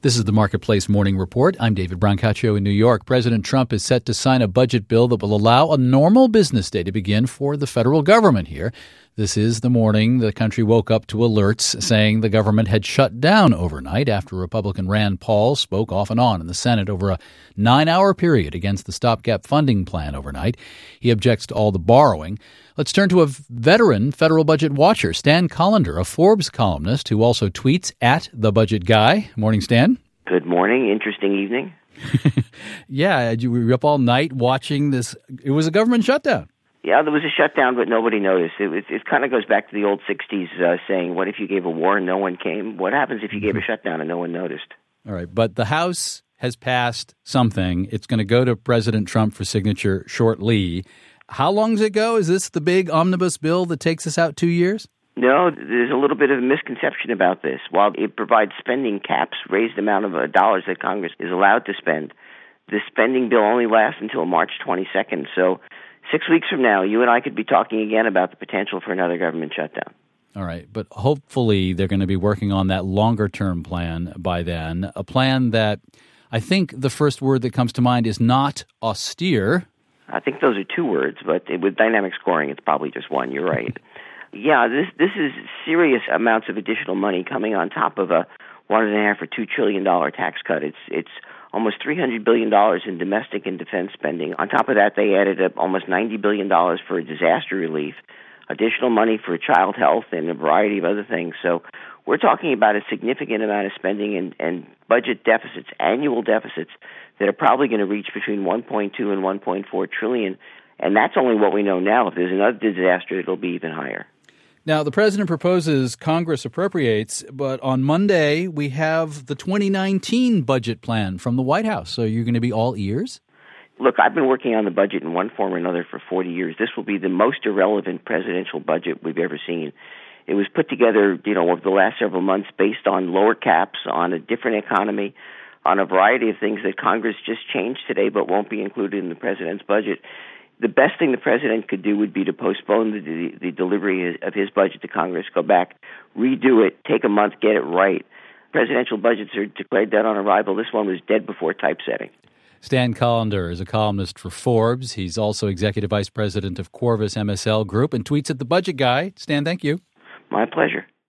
This is the Marketplace Morning Report. I'm David Brancaccio in New York. President Trump is set to sign a budget bill that will allow a normal business day to begin for the federal government here. This is the morning the country woke up to alerts saying the government had shut down overnight after Republican Rand Paul spoke off and on in the Senate over a 9-hour period against the stopgap funding plan overnight. He objects to all the borrowing. Let's turn to a veteran federal budget watcher, Stan Collender, a Forbes columnist who also tweets at The Budget Guy. Morning, Stan. Good morning. Interesting evening. Yeah, you were up all night watching this. It was a government shutdown. Yeah, there was a shutdown, but nobody noticed. It kind of goes back to the old 60s saying, what if you gave a war and no one came? What happens if you gave a shutdown and no one noticed? All right, but the House has passed something. It's going to go to President Trump for signature shortly. How long does it go? Is this the big omnibus bill that takes us out 2 years? No, there's a little bit of a misconception about this. While it provides spending caps, raised amount of dollars that Congress is allowed to spend, the spending bill only lasts until March 22nd. So 6 weeks from now, you and I could be talking again about the potential for another government shutdown. All right, but hopefully they're going to be working on that longer-term plan by then, a plan that I think the first word that comes to mind is not austere. I think those are two words, but with dynamic scoring, it's probably just one. You're right. Yeah, this is serious amounts of additional money coming on top of a $1.5 or $2 trillion tax cut. It's almost $300 billion in domestic and defense spending. On top of that, they added up almost $90 billion for disaster relief, additional money for child health, and a variety of other things. So we're talking about a significant amount of spending and budget deficits, annual deficits, that are probably going to reach between 1.2 and 1.4 trillion. And that's only what we know now. If there's another disaster, it'll be even higher. Now, the president proposes Congress appropriates, but on Monday we have the 2019 budget plan from the White House. So you're going to be all ears? Look, I've been working on the budget in one form or another for 40 years. This will be the most irrelevant presidential budget we've ever seen. It was put together, over the last several months based on lower caps, on a different economy, on a variety of things that Congress just changed today but won't be included in the president's budget. The best thing the president could do would be to postpone the delivery of his budget to Congress, go back, redo it, take a month, get it right. Presidential budgets are declared dead on arrival. This one was dead before typesetting. Stan Collender is a columnist for Forbes. He's also executive vice president of Corvus MSL Group and tweets at The Budget Guy. Stan, thank you. My pleasure.